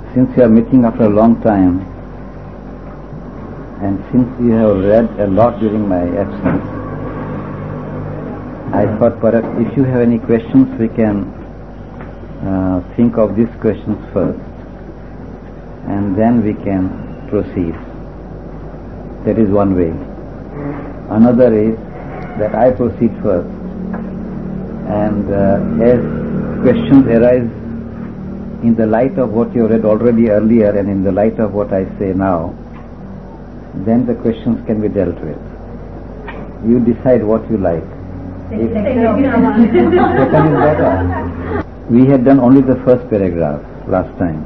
Since you are meeting after a long time, and since you have read a lot during my absence, I thought perhaps if you have any questions, we can think of these questions first, and then we can proceed. That is one way. Another is that I proceed first, and as questions arise in the light of what you read already earlier and in the light of what I say now, then the questions can be dealt with. You decide what you like. Second is better. We had done only the first paragraph last time,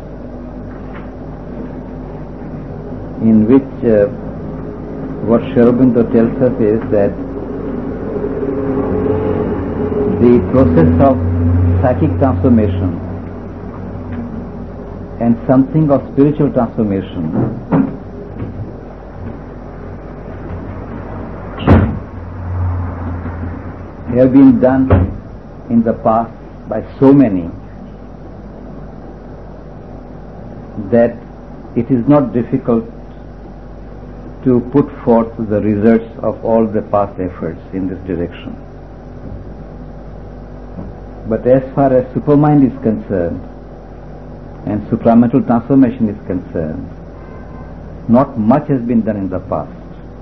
in which what Sri Aurobindo tells us is that the process of psychic transformation and something of spiritual transformation have been done in the past by so many that it is not difficult to put forth the results of all the past efforts in this direction. But as far as supermind is concerned and supramental transformation is concerned, not much has been done in the past.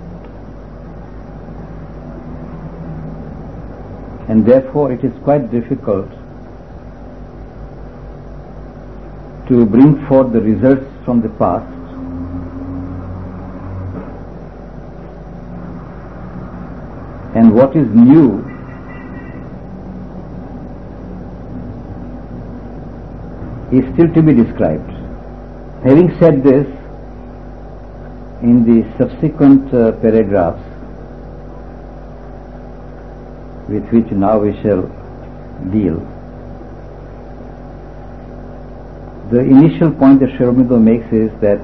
And therefore it is quite difficult to bring forth the results from the past and what is new is still to be described. Having said this, in the subsequent paragraphs with which now we shall deal, the initial point that Sri Aurobindo makes is that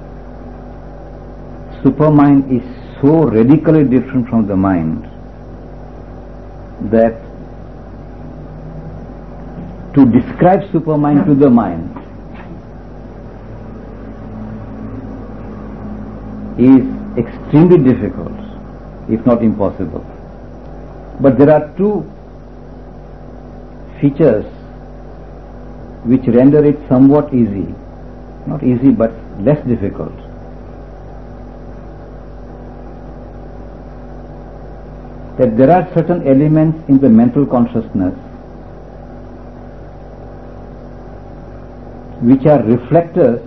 supermind is so radically different from the mind that to describe supermind to the mind is extremely difficult, if not impossible. But there are two features which render it somewhat easy, not easy but less difficult. That there are certain elements in the mental consciousness which are reflectors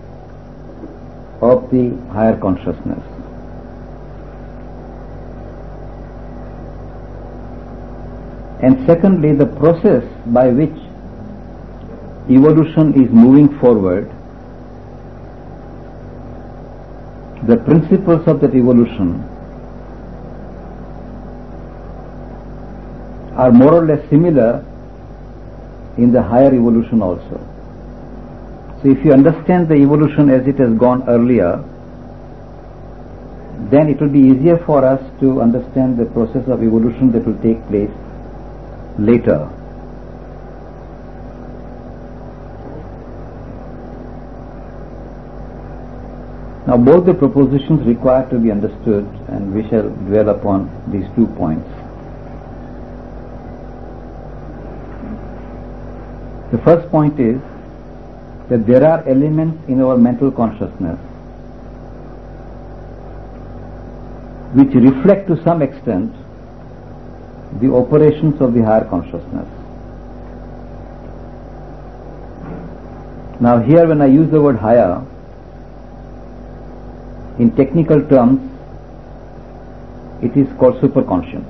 of the higher consciousness. And secondly, the process by which evolution is moving forward, the principles of that evolution are more or less similar in the higher evolution also. So if you understand the evolution as it has gone earlier, then it will be easier for us to understand the process of evolution that will take place later. Now both the propositions require to be understood, and we shall dwell upon these 2 points. The first point is that there are elements in our mental consciousness which reflect to some extent the operations of the higher consciousness. Now here when I use the word higher, in technical terms it is called superconscient.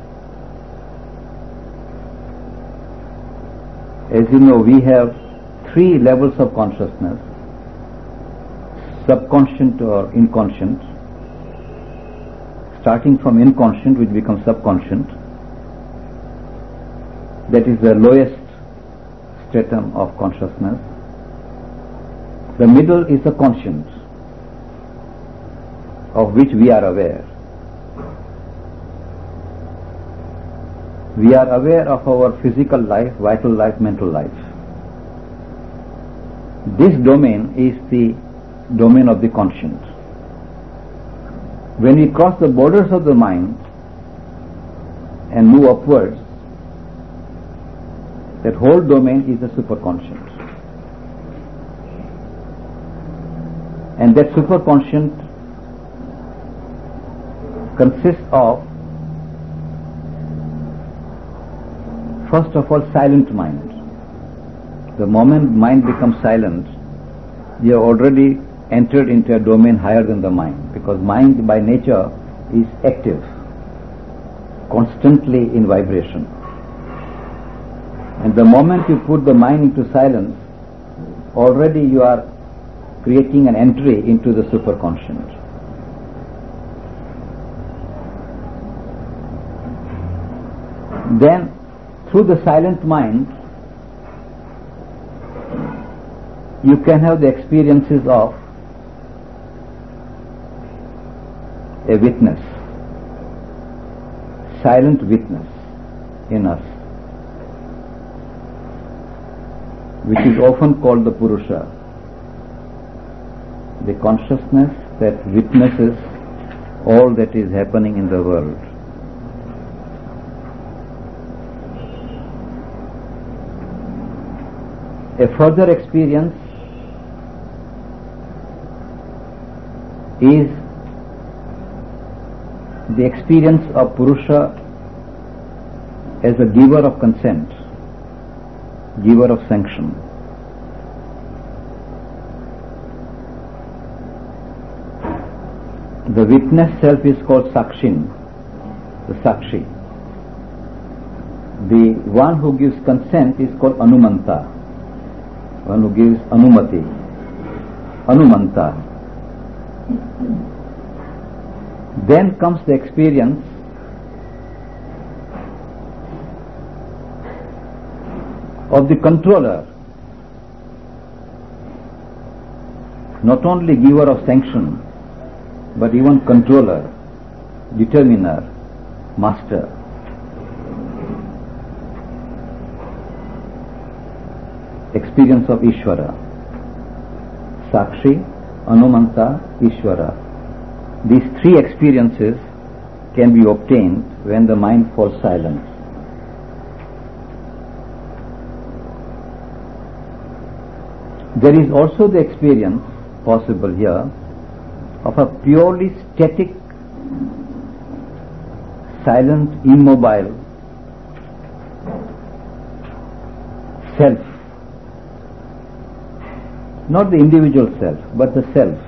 As you know, we have 3 levels of consciousness: subconscient or inconscient, starting from inconscient which becomes subconscient. That is the lowest stratum of consciousness. The middle is the conscient, of which we are aware. We are aware of our physical life, vital life, mental life. This domain is the domain of the conscience. When we cross the borders of the mind and move upwards, that whole domain is the superconscious. And that superconscious consists of, first of all, silent mind. The moment mind becomes silent, you have already entered into a domain higher than the mind, because mind by nature is active, constantly in vibration. And the moment you put the mind into silence, already you are creating an entry into the superconscious. Then, through the silent mind, you can have the experiences of a witness, silent witness in us, which is often called the Purusha, the consciousness that witnesses all that is happening in the world. A further experience is the experience of Purusha as a giver of consent, giver of sanction. The witness self is called Sakshin, the Sakshi. The one who gives consent is called Anumanta, one who gives Anumati, Anumanta. Then comes the experience of the controller, not only giver of sanction, but even controller, determiner, master. Experience of Ishvara, Sakshi, Anumanta, Ishvara. These three experiences can be obtained when the mind falls silent. There is also the experience possible here of a purely static, silent, immobile self. Not the individual self, but the self.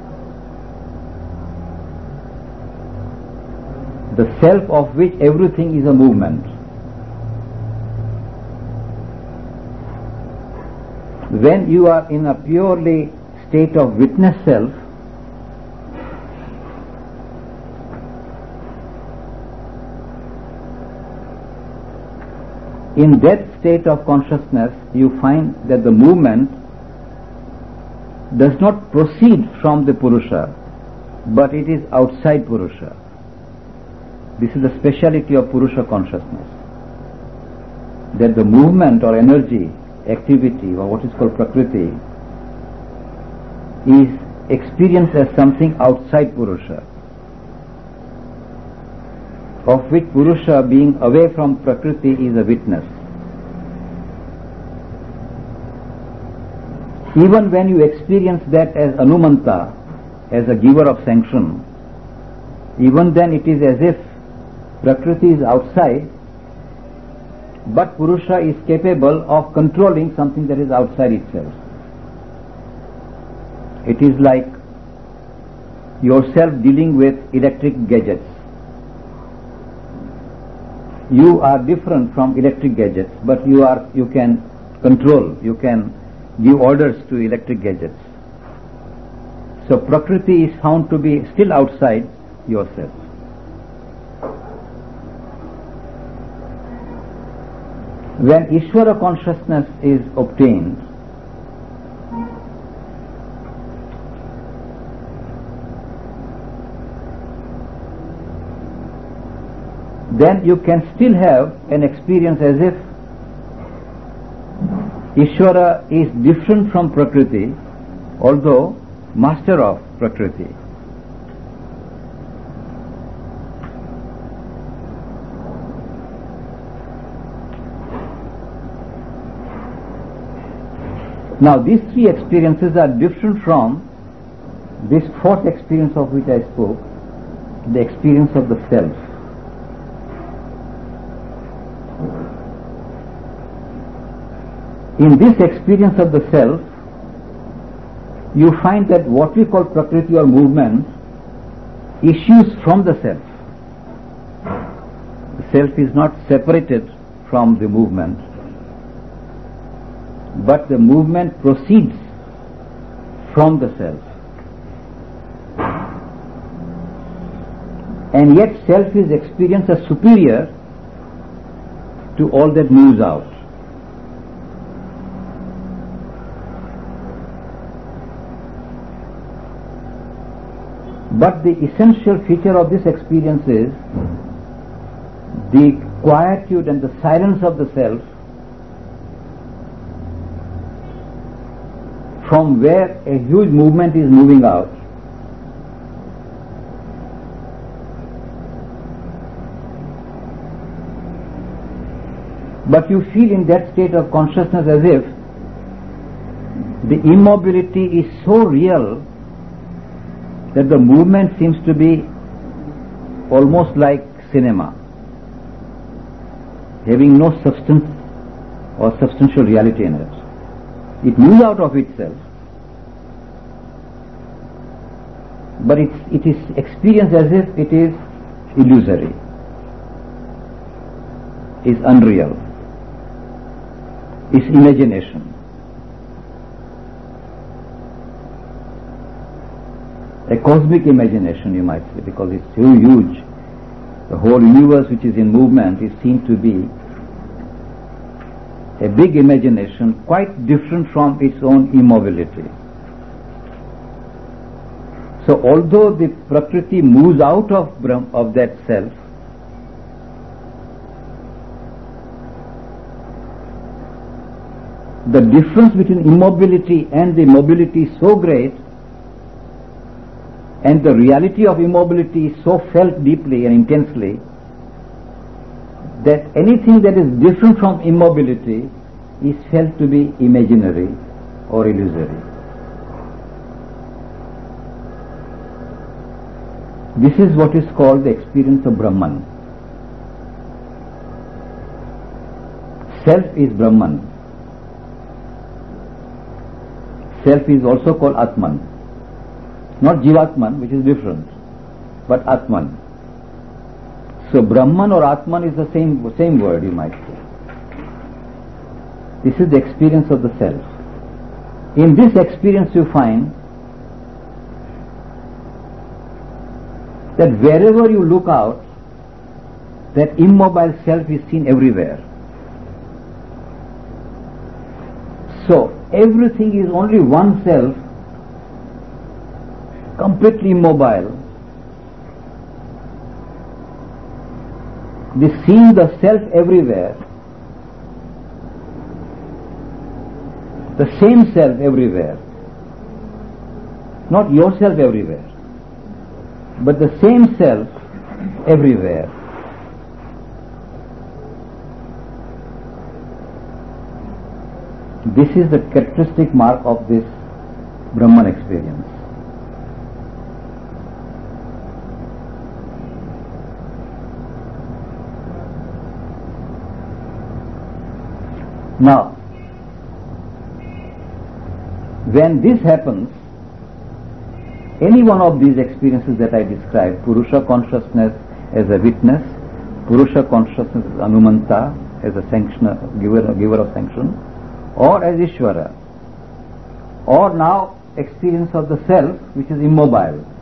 The self of which everything is a movement. When you are in a purely state of witness self, in that state of consciousness, you find that the movement does not proceed from the Purusha, but it is outside Purusha. This is the speciality of Purusha consciousness, that the movement or energy, activity, or what is called Prakriti, is experienced as something outside Purusha, of which Purusha, being away from Prakriti, is a witness. Even when you experience that as Anumanta, as a giver of sanction, even then it is as if Prakriti is outside, but Purusha is capable of controlling something that is outside itself. It is like yourself dealing with electric gadgets. You are different from electric gadgets, but you can control, you can give orders to electric gadgets. So Prakriti is found to be still outside yourself. When Ishvara consciousness is obtained, then you can still have an experience as if Ishvara is different from Prakriti, although master of Prakriti. Now these three experiences are different from this fourth experience of which I spoke, the experience of the self. In this experience of the self, you find that what we call Prakriti or movement issues from the self. The self is not separated from the movement, but the movement proceeds from the self. And yet self is experienced as superior to all that moves out. But the essential feature of this experience is the quietude and the silence of the self, from where a huge movement is moving out. But you feel in that state of consciousness as if the immobility is so real that the movement seems to be almost like cinema, having no substance or substantial reality in it. It moves out of itself, but it is experienced as if it is illusory, is unreal, is imagination. A cosmic imagination, you might say, because it's so huge. The whole universe which is in movement is seen to be a big imagination, quite different from its own immobility. So although the Prakriti moves out of that self, the difference between immobility and the mobility is so great, and the reality of immobility is so felt deeply and intensely, that anything that is different from immobility is felt to be imaginary or illusory. This is what is called the experience of Brahman. Self is Brahman. Self is also called Atman. Not Jivatman, which is different, but Atman. So Brahman or Atman is the same word, you might say. This is the experience of the self. In this experience you find that wherever you look out, that immobile self is seen everywhere. So everything is only one self, completely immobile. They see the self everywhere, the same self everywhere, not yourself everywhere, but the same self everywhere. This is the characteristic mark of this Brahman experience. Now, when this happens, any one of these experiences that I described, Purusha consciousness as a witness, Purusha consciousness as Anumanta, as a sanctioner, giver of sanction, or as Ishvara, or now experience of the self which is immobile,